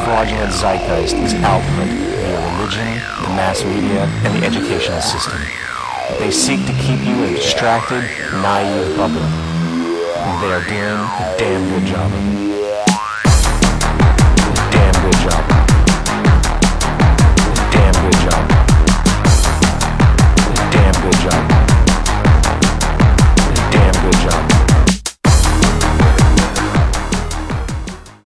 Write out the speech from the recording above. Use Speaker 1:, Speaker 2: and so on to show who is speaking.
Speaker 1: fraudulent zeitgeist is output via religion, the mass media, and the educational system. They seek to keep you a distracted, naive bubble. And they are doing a damn good job of it.